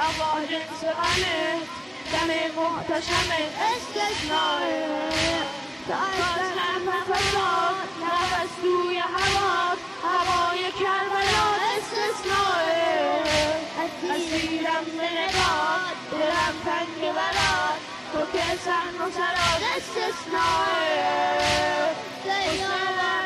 آقا جنس غمه دم محتشمه استثنائه تا از نفسات نفس توی هوات هوای کربلا استثنائه اسیرم به نگات دلم تنگ برات تو که سن و سرات استثنائه